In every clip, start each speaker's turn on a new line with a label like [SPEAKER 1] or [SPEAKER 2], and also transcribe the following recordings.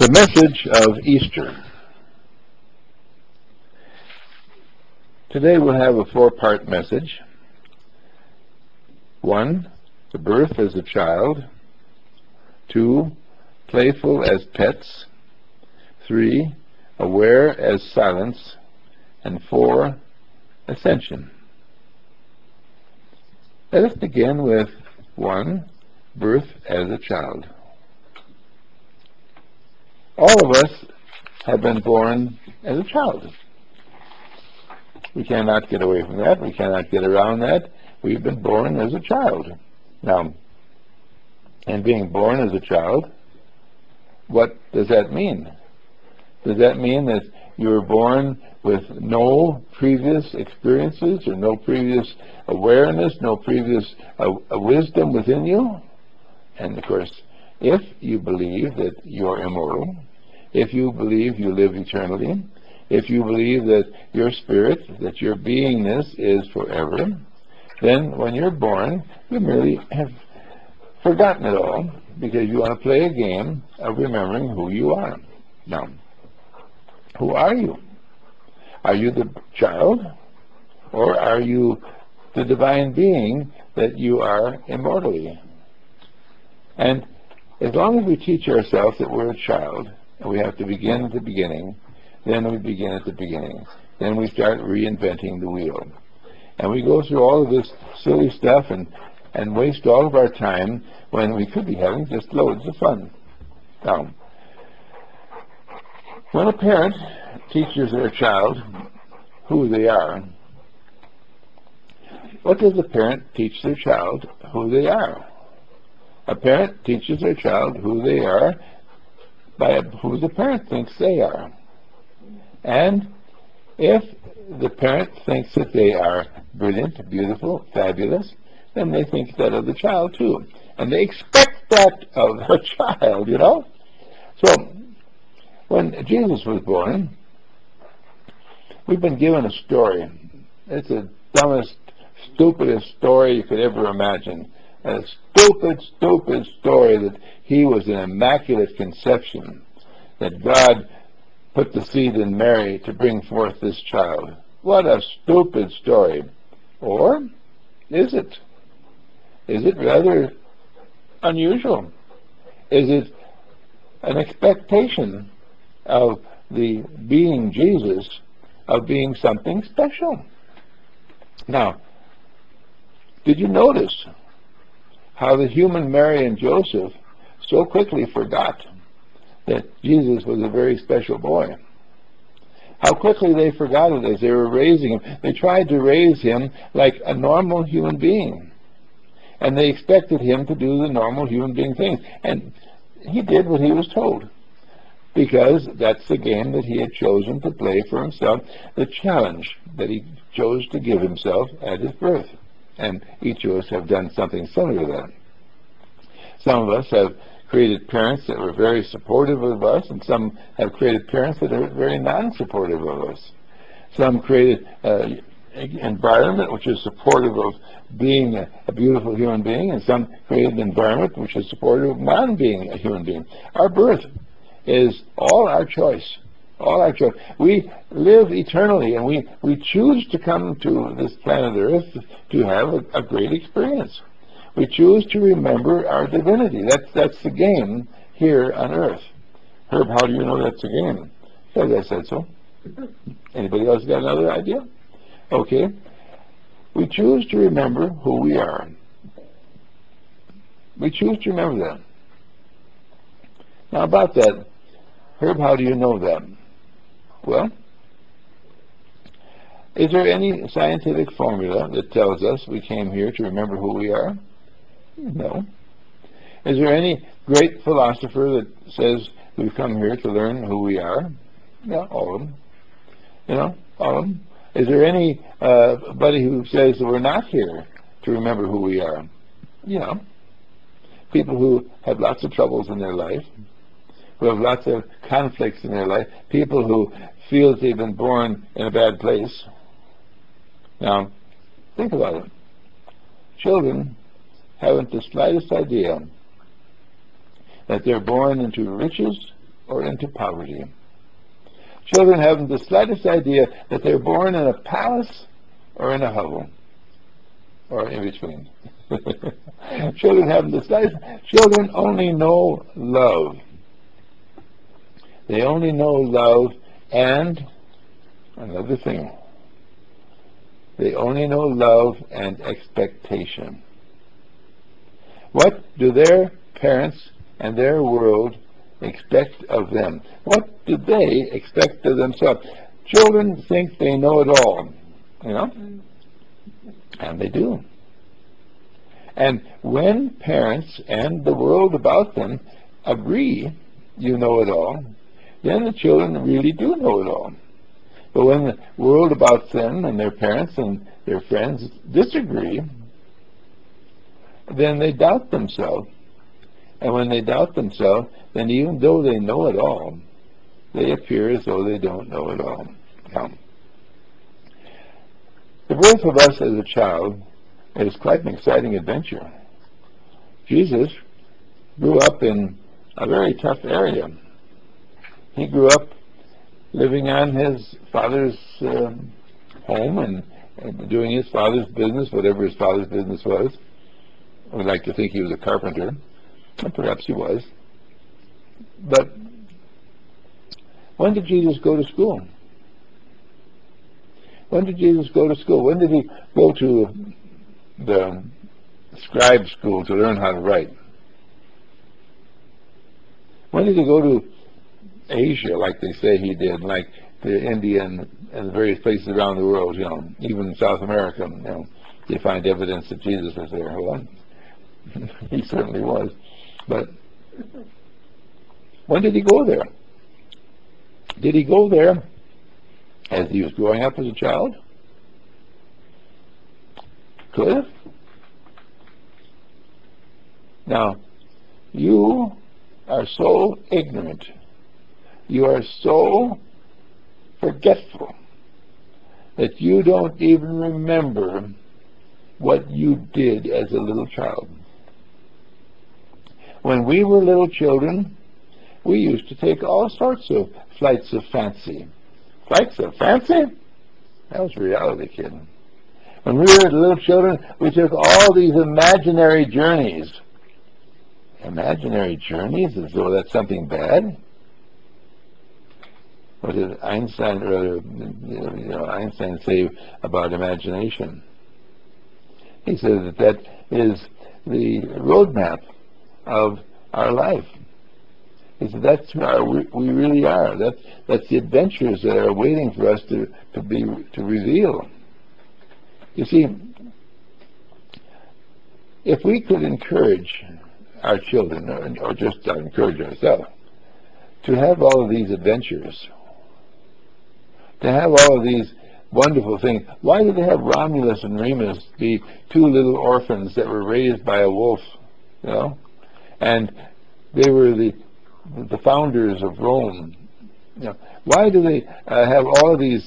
[SPEAKER 1] The message of Easter. Today we'll have a four-part message. 1, the birth as a child. 2, playful as pets. 3, aware as silence. And 4, ascension. Let us begin with 1, birth as a child. All of us have been born as a child. We cannot get away from that. We cannot get around that. We've been born as a child. Now, and being born as a child, what does that mean? Does that mean that you were born with no previous experiences or no previous awareness, no previous wisdom within you? And of course, if you believe that you're immortal, if you believe you live eternally, if you believe that your spirit, that your beingness is forever, then when you're born, you merely have forgotten it all because you want to play a game of remembering who you are. Now, who are you? Are you the child, or are you the divine being that you are immortally? And as long as we teach ourselves that we're a child, and we have to begin at the beginning, then we begin at the beginning. Then we start reinventing the wheel. And we go through all of this silly stuff and waste all of our time when we could be having just loads of fun. Now, when a parent teaches their child who they are, what does a parent teach their child who they are? A parent teaches their child who they are by who the parent thinks they are. And if the parent thinks that they are brilliant, beautiful, fabulous, then they think that of the child too. And they expect that of their child, you know? So, when Jesus was born, we've been given a story. It's the dumbest, stupidest story you could ever imagine. A stupid story that he was an immaculate conception, that God put the seed in Mary to bring forth this child. What a stupid story. Or is it? Is it rather unusual? Is it an expectation of the being Jesus of being something special? Now, did you notice how the human Mary and Joseph so quickly forgot that Jesus was a very special boy? How quickly they forgot it as they were raising him. They tried to raise him like a normal human being. And they expected him to do the normal human being things. And he did what he was told, because that's the game that he had chosen to play for himself, the challenge that he chose to give himself at his birth. And each of us have done something similar to that. Some of us have created parents that were very supportive of us, and some have created parents that are very non-supportive of us. Some created an environment which is supportive of being a beautiful human being, and some created an environment which is supportive of non-being a human being. Our birth is all our choice. All our choice. We live eternally, and we choose to come to this planet Earth to have a great experience. We choose to remember our divinity. That's the game here on Earth. Herb, how do you know that's the game? Because I said so. Anybody else got another idea? Okay. We choose to remember who we are. We choose to remember that. Now about that, Herb, how do you know that? Well, is there any scientific formula that tells us we came here to remember who we are? No. Is there any great philosopher that says we've come here to learn who we are? Yeah, all of them. You know, all of them. Is there anybody who says that we're not here to remember who we are? Yeah. People who have lots of troubles in their life, who have lots of conflicts in their life, people who feel they've been born in a bad place. Now, think about it. Children haven't the slightest idea that they're born into riches or into poverty. Children haven't the slightest idea that they're born in a palace or in a hovel, or in between. Children haven't the slightest. Children only know love. They only know love and another thing. They only know love and expectation. What do their parents and their world expect of them? What do they expect of themselves? Children think they know it all, and they do. And when parents and the world about them agree you know it all, then the children really do know it all. But when the world about them and their parents and their friends disagree, then they doubt themselves. And when they doubt themselves, then even though they know it all, they appear as though they don't know it all. Now, the birth of us as a child is quite an exciting adventure. Jesus grew up in a very tough area. He grew up living on his father's home and doing his father's business, whatever his father's business was. I would like to think he was a carpenter, and perhaps he was. But when did Jesus go to school? When did Jesus go to school? When did he go to the scribe school to learn how to write? When did he go to Asia, like they say he did, like to India and various places around the world, even South America, they find evidence that Jesus was there. Well, he certainly was. But when did he go there? Did he go there as he was growing up as a child? Could have. Now, you are so ignorant. You are so forgetful that you don't even remember what you did as a little child. When we were little children, we used to take all sorts of flights of fancy. Flights of fancy? That was reality, kid. When we were little children, we took all these imaginary journeys. Imaginary journeys, as though that's something bad? What did Einstein say about imagination? He said that is the roadmap of our life. He said that's who we really are. That's the adventures that are waiting for us to reveal. You see, if we could encourage our children, or just encourage ourselves, to have all of these adventures, to have all of these wonderful things. Why did they have Romulus and Remus be two little orphans that were raised by a wolf, and they were the founders of Rome? Why do they have all of these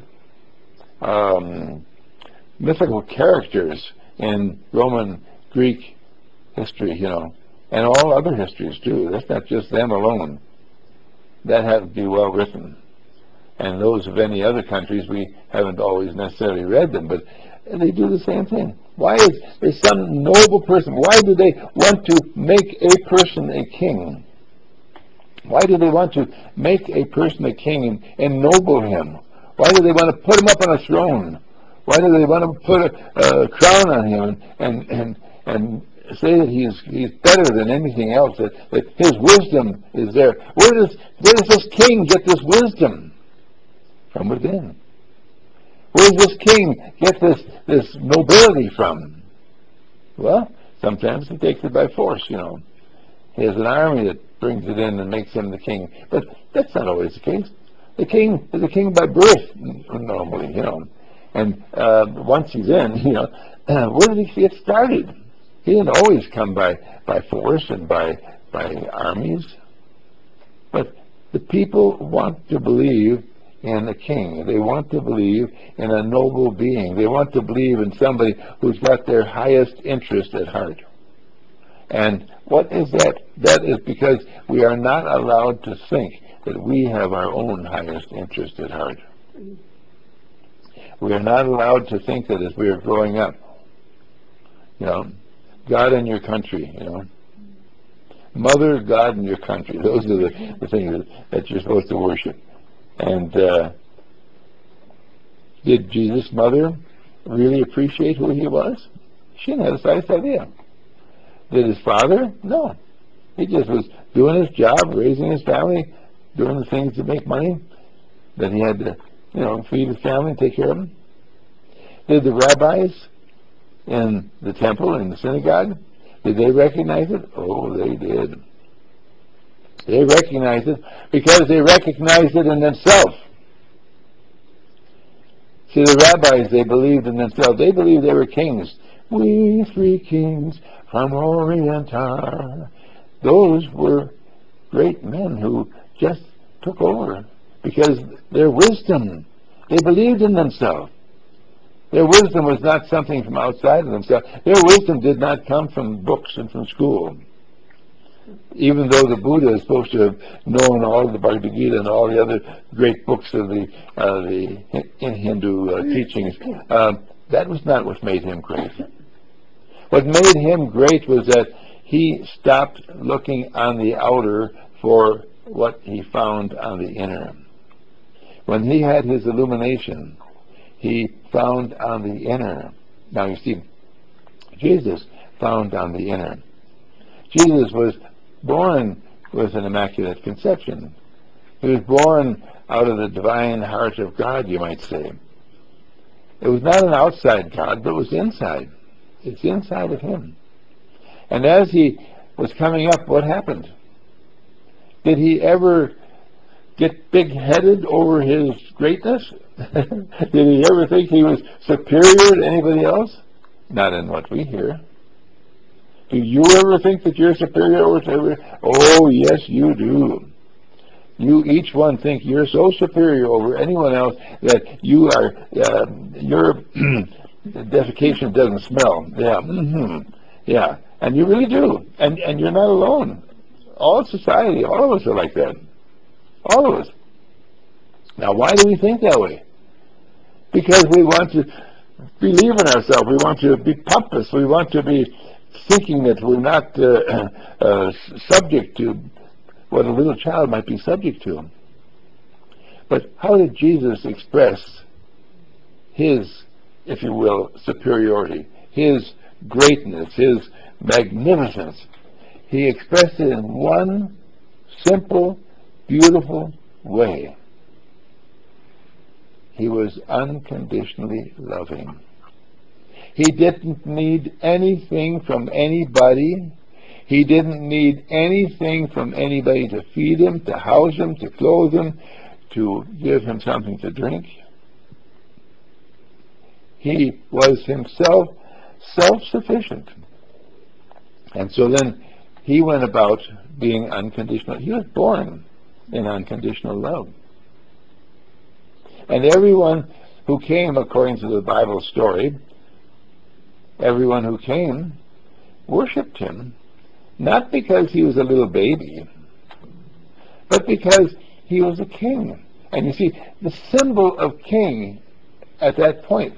[SPEAKER 1] mythical characters in Roman, Greek history, and all other histories too? That's not just them alone. That has to be well written. And those of any other countries, we haven't always necessarily read them, but they do the same thing. Why is there some noble person? Why do they want to make a person a king? Why do they want to make a person a king and ennoble him? Why do they want to put him up on a throne? Why do they want to put a crown on him and say that he's better than anything else, that his wisdom is there? Where does this king get this wisdom? From within. Where does this king get this nobility from? Well, sometimes he takes it by force, He has an army that brings it in and makes him the king. But that's not always the case. The king is a king by birth, normally, And once he's in, where did he get started? He didn't always come by force and by armies. But the people want to believe in a king. They want to believe in a noble being. They want to believe in somebody who's got their highest interest at heart. And what is that? That is because we are not allowed to think that we have our own highest interest at heart. We are not allowed to think that as we are growing up, God and your country, Mother, God, and your country. Those are the things that you're supposed to worship. And did Jesus' mother really appreciate who he was? She didn't have the slightest idea. Did his father? No. He just was doing his job, raising his family, doing the things to make money that he had to, feed his family and take care of them. Did the rabbis in the temple, in the synagogue, did they recognize it? Oh, they did. They recognized it because they recognized it in themselves. See, the rabbis, they believed in themselves. They believed they were kings. We three kings from Orient are. Those were great men who just took over because their wisdom, they believed in themselves. Their wisdom was not something from outside of themselves. Their wisdom did not come from books and from school. Even though the Buddha is supposed to have known all the Bhagavad Gita and all the other great books of the Hindu teachings, that was not what made him great. What made him great was that he stopped looking on the outer for what he found on the inner. When he had his illumination, he found on the inner. Now you see, Jesus found on the inner. Jesus was born with an immaculate conception. He was born out of the divine heart of God, you might say. It was not an outside God, but it was inside. It's inside of him. And as he was coming up, what happened? Did he ever get big-headed over his greatness? Did he ever think he was superior to anybody else? Not in what we hear. Do you ever think that you're superior over to everybody? Oh, yes, you do. You each one think you're so superior over anyone else that you are, your defecation doesn't smell. Yeah, yeah, and you really do. And you're not alone. All society, all of us are like that. All of us. Now, why do we think that way? Because we want to believe in ourselves. We want to be pompous. We want to be thinking that we're not subject to what a little child might be subject to. But how did Jesus express his, if you will, superiority, his greatness, his magnificence? He expressed it in one simple, beautiful way. He was unconditionally loving. He didn't need anything from anybody. He didn't need anything from anybody to feed him, to house him, to clothe him, to give him something to drink. He was himself self-sufficient. And so then he went about being unconditional. He was born in unconditional love. And everyone who came, according to the Bible story, everyone who came worshipped him, not because he was a little baby, but because he was a king. And you see, the symbol of king at that point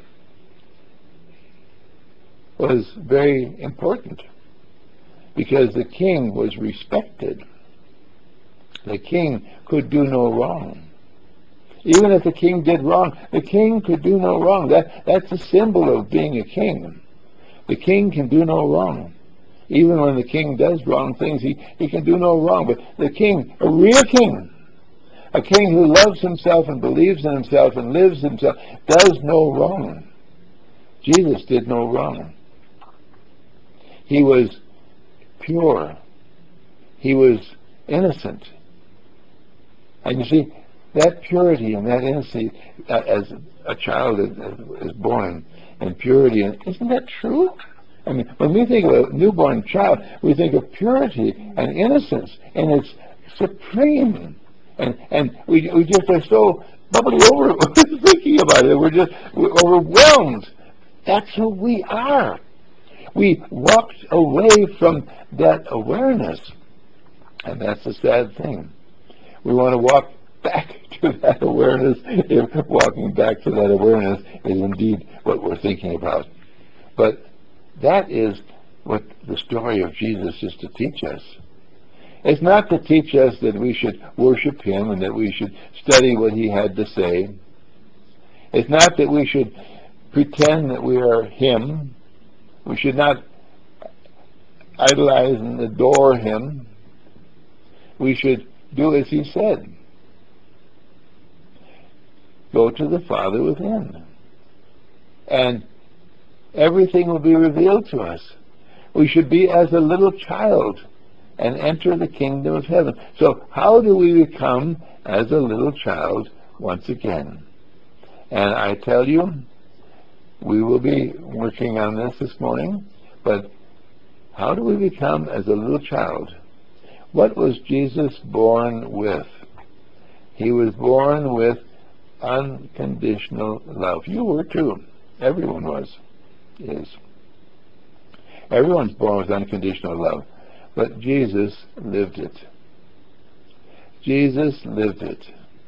[SPEAKER 1] was very important, because the king was respected. The king could do no wrong. Even if the king did wrong, the king could do no wrong. That's a symbol of being a king. The king can do no wrong. Even when the king does wrong things, he can do no wrong. But the king, a real king, a king who loves himself and believes in himself and lives himself, does no wrong. Jesus did no wrong. He was pure. He was innocent. And you see, that purity and that innocence, as a child is born in purity, isn't that true? I mean, when we think of a newborn child, we think of purity and innocence, and it's supreme. And we just are so bubbly over thinking about it. We're overwhelmed. That's who we are. We walked away from that awareness. And that's a sad thing. We want to walk back to that awareness if walking back to that awareness is indeed what we're thinking about. But that is what the story of Jesus is to teach us. It's not to teach us that we should worship him and that we should study what he had to say. It's not that we should pretend that we are him. We should not idolize and adore him. We should do as he said. Go to the Father within. And everything will be revealed to us. We should be as a little child and enter the kingdom of heaven. So how do we become as a little child once again? And I tell you, we will be working on this morning, but how do we become as a little child? What was Jesus born with? He was born with unconditional love. You were too. Everyone is. Everyone's born with unconditional love. But Jesus lived it. Jesus lived it.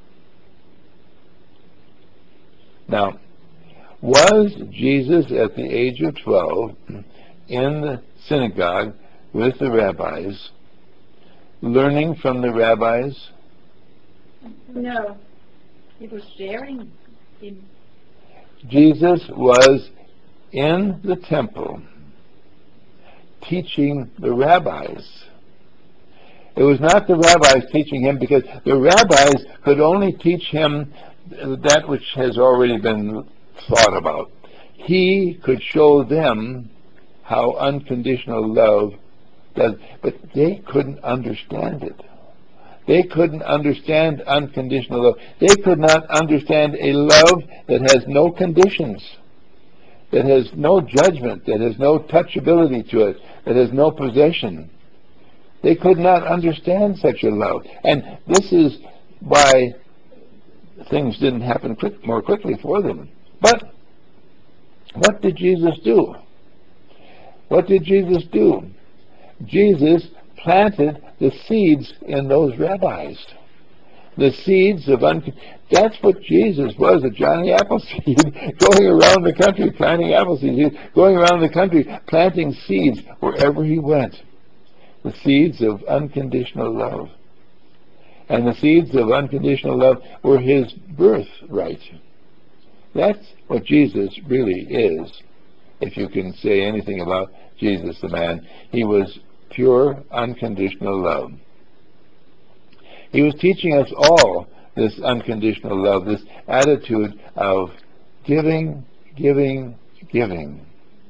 [SPEAKER 1] Now, was Jesus at the age of 12 in the synagogue with the rabbis, learning from the rabbis?
[SPEAKER 2] No. He was sharing him.
[SPEAKER 1] Jesus was in the temple teaching the rabbis. It was not the rabbis teaching him, because the rabbis could only teach him that which has already been thought about. He could show them how unconditional love does, but they couldn't understand it. They couldn't understand unconditional love. They could not understand a love that has no conditions, that has no judgment, that has no touchability to it, that has no possession. They could not understand such a love. And this is why things didn't happen more quickly for them. But what did Jesus do? What did Jesus do? Jesus planted the seeds in those rabbis. The seeds of that's what Jesus was, a Johnny Appleseed, going around the country planting apple seeds, going around the country planting seeds wherever he went. The seeds of unconditional love. And the seeds of unconditional love were his birthright. That's what Jesus really is, if you can say anything about Jesus the man. He was pure, unconditional love. He was teaching us all this unconditional love, this attitude of giving, giving, giving.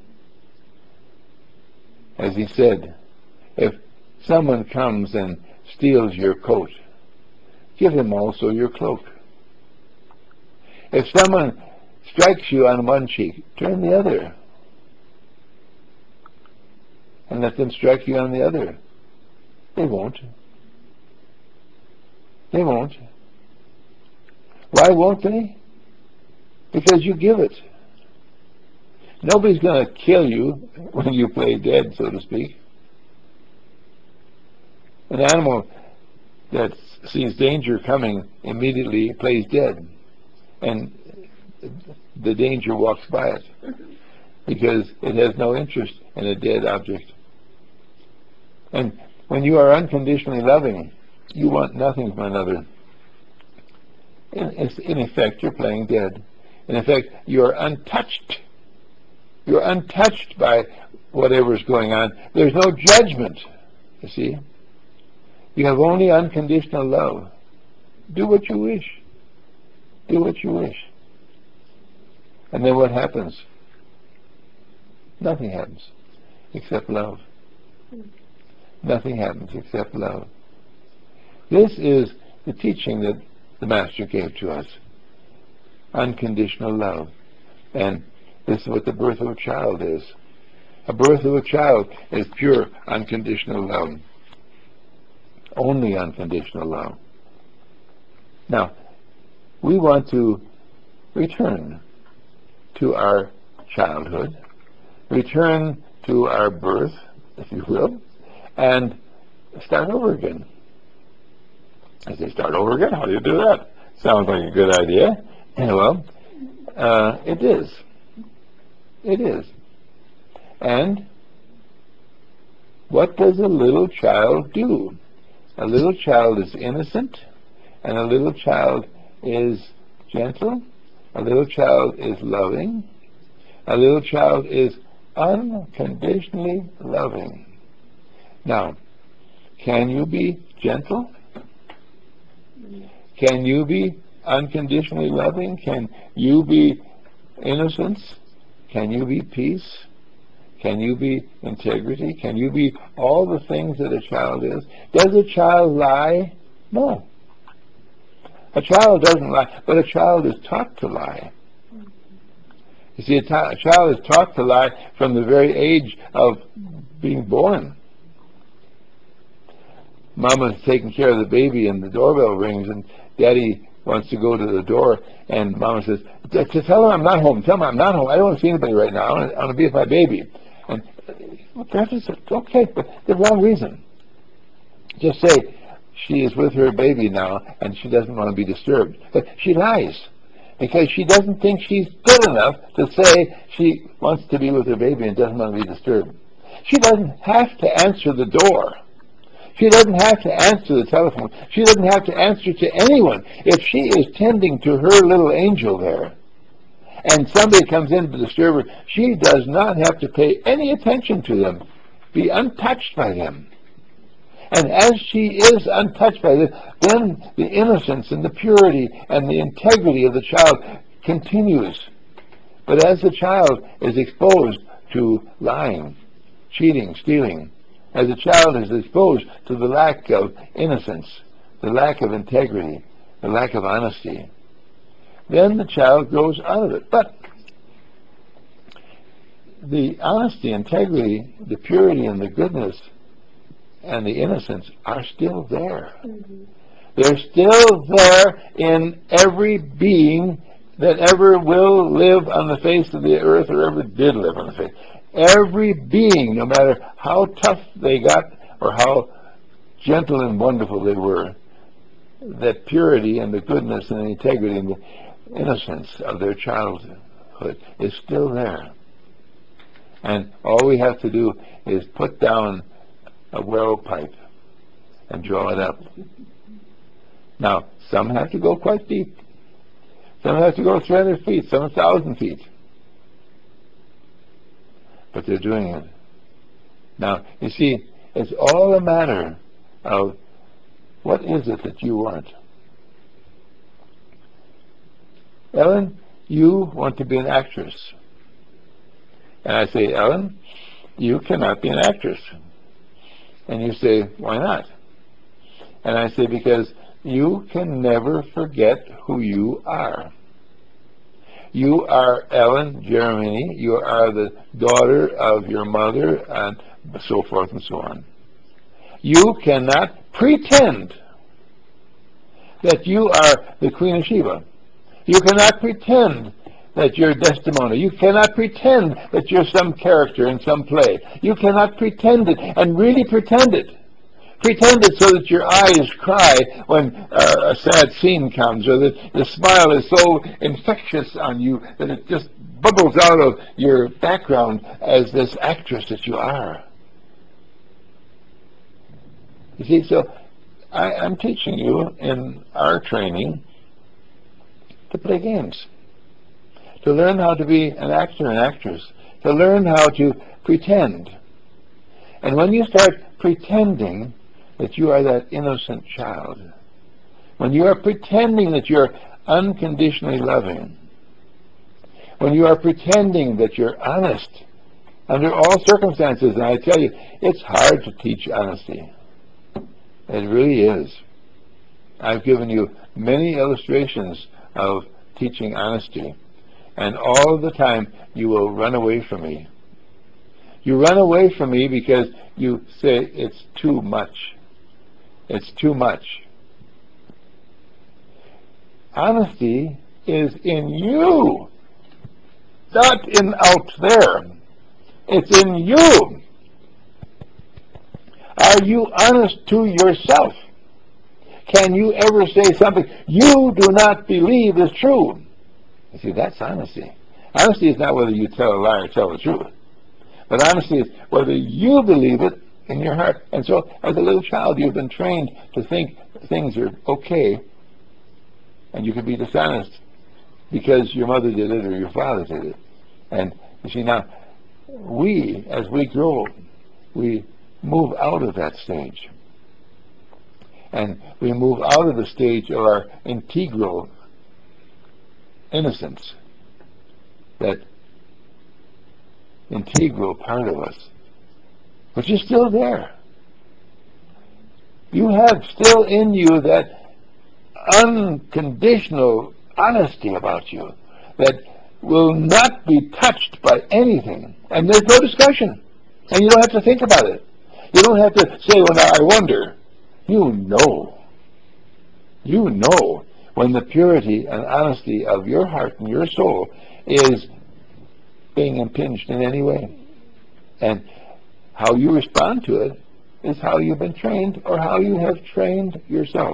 [SPEAKER 1] As he said, if someone comes and steals your coat, give him also your cloak. If someone strikes you on one cheek, turn the other, and let them strike you on the other. They won't. They won't. Why won't they? Because you give it. Nobody's going to kill you when you play dead, so to speak. An animal that sees danger coming immediately plays dead, and the danger walks by it because it has no interest in a dead object. And when you are unconditionally loving, you want nothing from another. In effect, you're playing dead. In effect, you're untouched. You're untouched by whatever's going on. There's no judgment, you see. You have only unconditional love. Do what you wish. Do what you wish. And then what happens? Nothing happens except love. Nothing happens except love. This is the teaching that the Master gave to us. Unconditional love. And this is what the birth of a child is. A birth of a child is pure, unconditional love. Only unconditional love. Now, we want to return to our childhood, return to our birth, if you will, and start over again. I say, start over again? How do you do that? Sounds like a good idea. Well, it is. It is. And what does a little child do? A little child is innocent, and a little child is gentle, a little child is loving, a little child is unconditionally loving. Now, can you be gentle? Can you be unconditionally loving? Can you be innocence? Can you be peace? Can you be integrity? Can you be all the things that a child is? Does a child lie? No. A child doesn't lie, but a child is taught to lie. You see, a child is taught to lie from the very age of being born. Mama's taking care of the baby and the doorbell rings and Daddy wants to go to the door and Mama says, "Just tell her I'm not home. Tell her I'm not home. I don't want to see anybody right now. I want to be with my baby." And Grandpa said, "Okay, but the wrong reason. Just say she is with her baby now and she doesn't want to be disturbed." But she lies because she doesn't think she's good enough to say she wants to be with her baby and doesn't want to be disturbed. She doesn't have to answer the door. She doesn't have to answer the telephone. She doesn't have to answer to anyone. If she is tending to her little angel there, and somebody comes in to disturb her, she does not have to pay any attention to them, be untouched by them. And as she is untouched by this, then the innocence and the purity and the integrity of the child continues. But as the child is exposed to lying, cheating, stealing, as a child is exposed to the lack of innocence, the lack of integrity, the lack of honesty, then the child grows out of it. But the honesty, integrity, the purity, and the goodness, and the innocence are still there. Mm-hmm. They're still there in every being that ever will live on the face of the earth or ever did live on the face. Every being, no matter how tough they got or how gentle and wonderful they were, that purity and the goodness and the integrity and the innocence of their childhood is still there. And all we have to do is put down a well pipe and draw it up. Now, some have to go quite deep. Some have to go 300 feet, some 1,000 feet. But they're doing it. Now, you see, it's all a matter of what is it that you want. Ellen, you want to be an actress. And I say, Ellen, you cannot be an actress. And you say, why not? And I say, because you can never forget who you are. You are Ellen Jeremini. You are the daughter of your mother, and so forth and so on. You cannot pretend that you are the Queen of Sheba. You cannot pretend that you're Desdemona. You cannot pretend that you're some character in some play. You cannot pretend it and really pretend it. Pretend it so that your eyes cry when a sad scene comes, or that the smile is so infectious on you that it just bubbles out of your background as this actress that you are. You see, so I'm teaching you in our training to play games, to learn how to be an actor and actress, to learn how to pretend. And when you start pretending that you are that innocent child, when you are pretending that you're unconditionally loving, when you are pretending that you're honest under all circumstances, and I tell you, it's hard to teach honesty. It really is. I've given you many illustrations of teaching honesty, and all of the time you will run away from me. You run away from me because you say it's too much. It's too much. Honesty is in you, not in out there. It's in you. Are you honest to yourself? Can you ever say something you do not believe is true? You see, that's honesty. Honesty is not whether you tell a lie or tell the truth. But honesty is whether you believe it in your heart. And so, as a little child, you've been trained to think things are okay, and you can be dishonest because your mother did it or your father did it. And you see, now, as we grow, we move out of that stage. And we move out of the stage of our integral innocence, that integral part of us, which is still there. You have still in you that unconditional honesty about you that will not be touched by anything. And there's no discussion. And you don't have to think about it. You don't have to say, well, now I wonder. You know when the purity and honesty of your heart and your soul is being impinged in any way. And how you respond to it is how you've been trained or how you have trained yourself.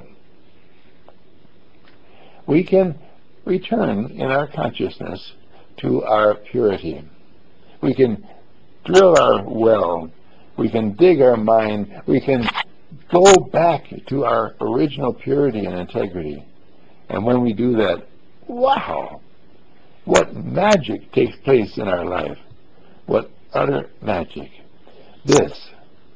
[SPEAKER 1] We can return in our consciousness to our purity. We can drill our well. We can dig our mind. We can go back to our original purity and integrity. And when we do that, wow, what magic takes place in our life. What utter magic. This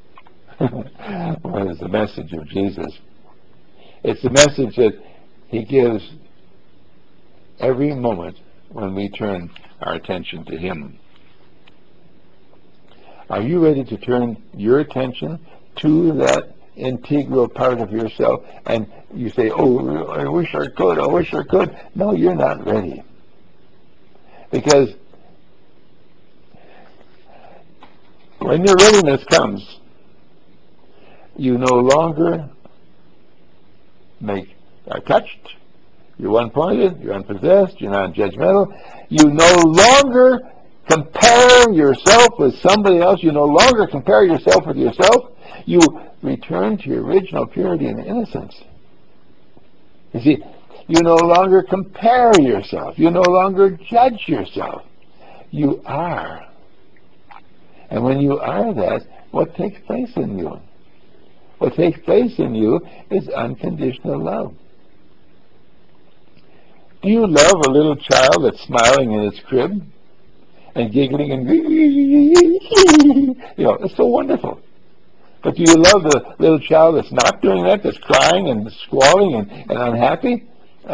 [SPEAKER 1] was the message of Jesus. It's the message that he gives every moment when we turn our attention to him. Are you ready to turn your attention to that integral part of yourself? And you say, oh, I wish I could. No, you're not ready. Because when your readiness comes, you no longer are touched, you're one-pointed, you're unpossessed, you're non-judgmental. You no longer compare yourself with somebody else. You no longer compare yourself with yourself. You return to your original purity and innocence. You see, you no longer compare yourself. You no longer judge yourself. You are. And when you are that, what takes place in you? What takes place in you is unconditional love. Do you love a little child that's smiling in its crib and giggling and it's so wonderful. But do you love the little child that's not doing that, that's crying and squalling and unhappy?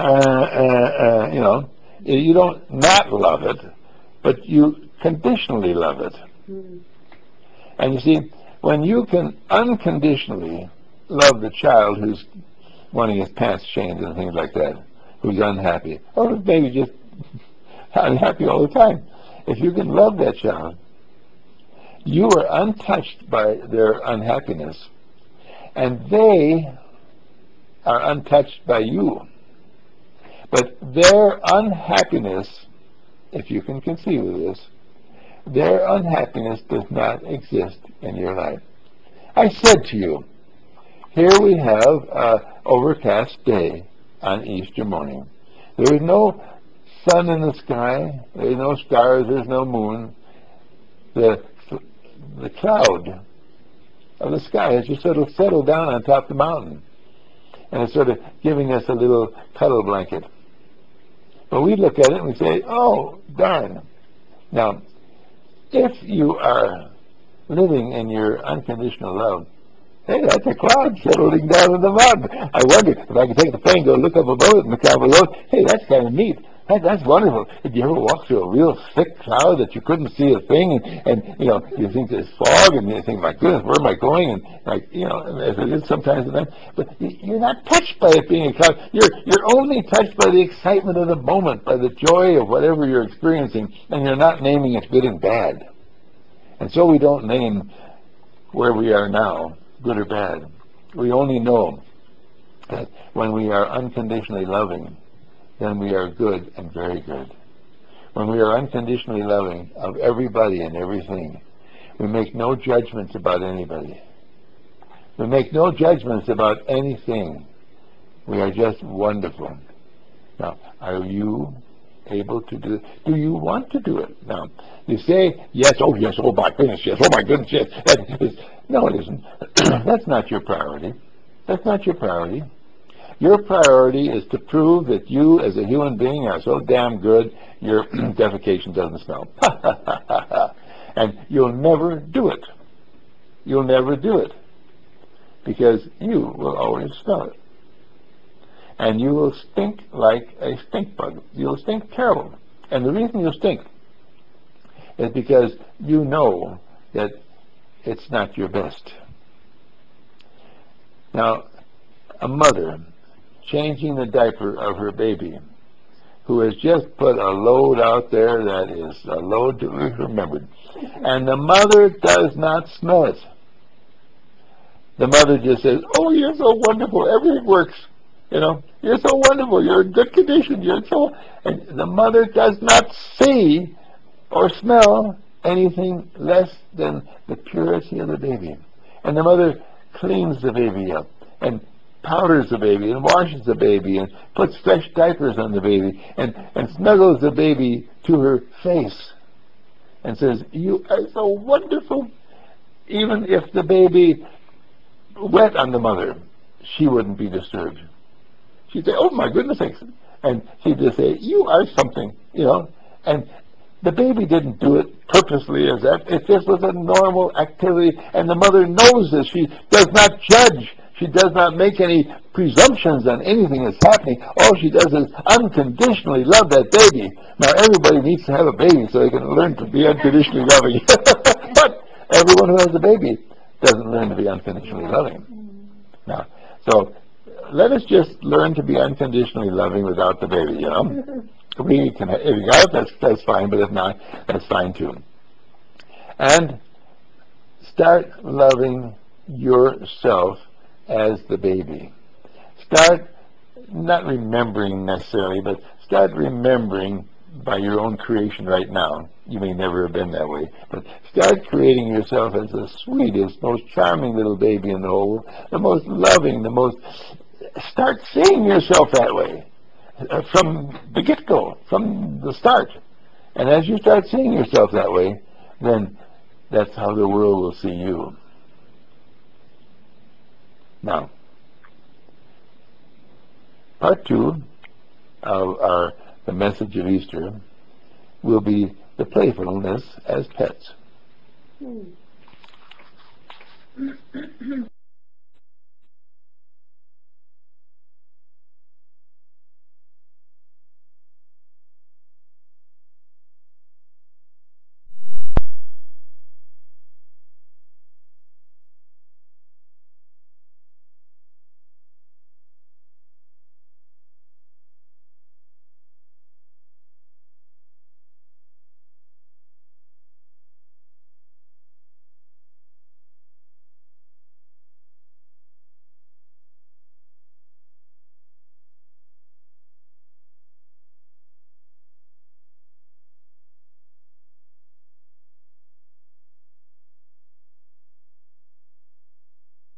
[SPEAKER 1] You don't not love it, but you conditionally love it. And you see, when you can unconditionally love the child who's wanting his pants changed and things like that, who's unhappy, or maybe just unhappy all the time, if you can love that child, you are untouched by their unhappiness, and they are untouched by you. But their unhappiness, if you can conceive of this, their unhappiness does not exist in your life. I said to you, here we have an overcast day on Easter morning. There is no sun in the sky. There is no stars. There's no moon. The cloud of the sky has just sort of settled down on top of the mountain, and it's sort of giving us a little cuddle blanket. But we look at it and we say, oh, darn. Now, if you are living in your unconditional love, hey, that's a cloud settling down in the mountain. I wonder if I could take the plane, go look up above it, and look down below. Hey, that's kind of neat. That's wonderful. Did you ever walk through a real thick cloud that you couldn't see a thing, and you think there's fog, and you think, my goodness, where am I going? And as it is sometimes, but you're not touched by it being a cloud. You're only touched by the excitement of the moment, by the joy of whatever you're experiencing, and you're not naming it good and bad. And so we don't name where we are now good or bad. We only know that when we are unconditionally loving, then we are good and very good. When we are unconditionally loving of everybody and everything, We make no judgments about anybody. We make no judgments about anything. We are just wonderful. Now, are you able to do it? Do you want to do it? Now, you say, yes, oh my goodness, yes, oh my goodness, yes. No, it isn't. That's not your priority. That's not your priority. Your priority is to prove that you as a human being are so damn good your defecation doesn't smell. And you'll never do it. You'll never do it. Because you will always smell it. And you will stink like a stink bug. You'll stink terrible. And the reason you stink is because you know that it's not your best. Now, a mother changing the diaper of her baby who has just put a load out there that is a load to be remembered, and the mother does not smell it. The mother just says, oh, you're so wonderful, everything works. You know, you're so wonderful, you're in good condition, and the mother does not see or smell anything less than the purity of the baby. And the mother cleans the baby up and powders the baby and washes the baby and puts fresh diapers on the baby and snuggles the baby to her face and says, you are so wonderful. Even if the baby wet on the mother, she wouldn't be disturbed. She'd say, oh my goodness sakes. And she'd just say, you are something, And the baby didn't do it purposely as that. It just was a normal activity, and the mother knows this. She does not judge. She does not make any presumptions on anything that's happening. All she does is unconditionally love that baby. Now, everybody needs to have a baby so they can learn to be unconditionally loving. But everyone who has a baby doesn't learn to be unconditionally loving. Now, so let us just learn to be unconditionally loving without the baby, We can, if you got it, that's fine, but if not, that's fine too. And start loving yourself as the baby. Start not remembering necessarily, but start remembering by your own creation right now. You may never have been that way, but start creating yourself as the sweetest, most charming little baby in the whole world, the most loving, start seeing yourself that way. From the get-go, from the start. And as you start seeing yourself that way, then that's how the world will see you. Now, part 2 of the message of Easter will be the playfulness as pets.